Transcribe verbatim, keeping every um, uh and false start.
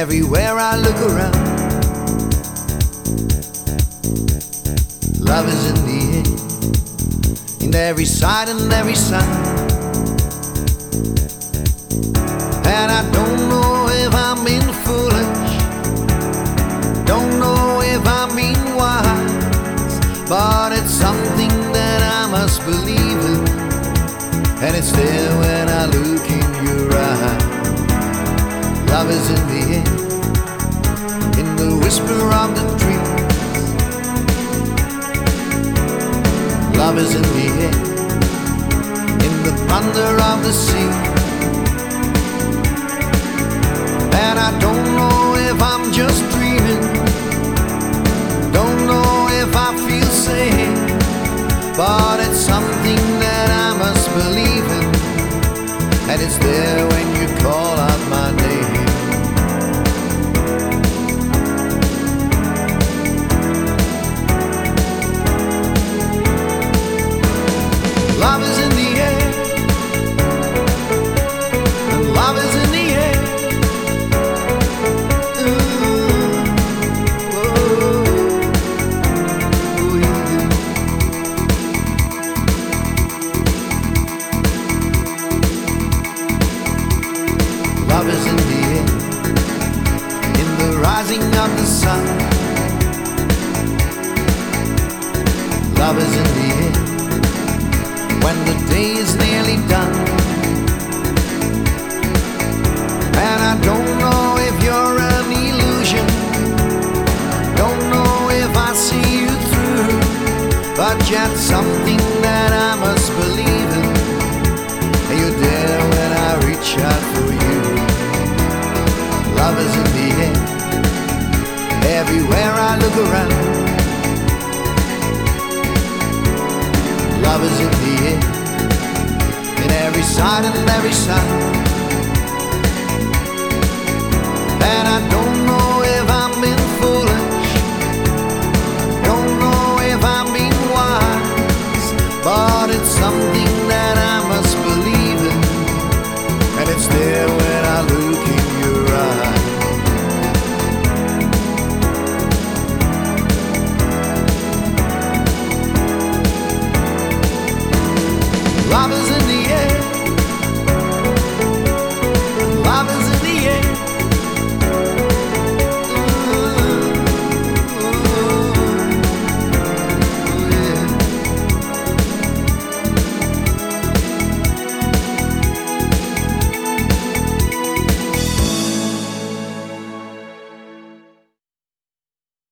Everywhere I look around, love is in the air, in every sight and every sound. And I don't know if I'm being foolish, don't know if I'm being wise, but it's something that I must believe in, and it's there when I look in your eyes. Love is in the air, in the whisper of the trees. Love is in the air, in the thunder of the sea. And I don't know if I'm just dreaming, don't know if I feel sane, but it's something that I must believe in, and it's there when you call out my name. Love is in the air, and love is in the air. Ooh, oh, oh, yeah. Love is in the air, in the rising of the sun. Love is in the air, when the day is nearly done. And I don't know if you're an illusion, don't know if I see you through, but yet something that I must believe in, and you're there when I reach out for you. Love is in the air, everywhere I look around. Love is in the air, in every sight and every sound. And I don't know if I'm being foolish, don't know if I'm being wise, but it's something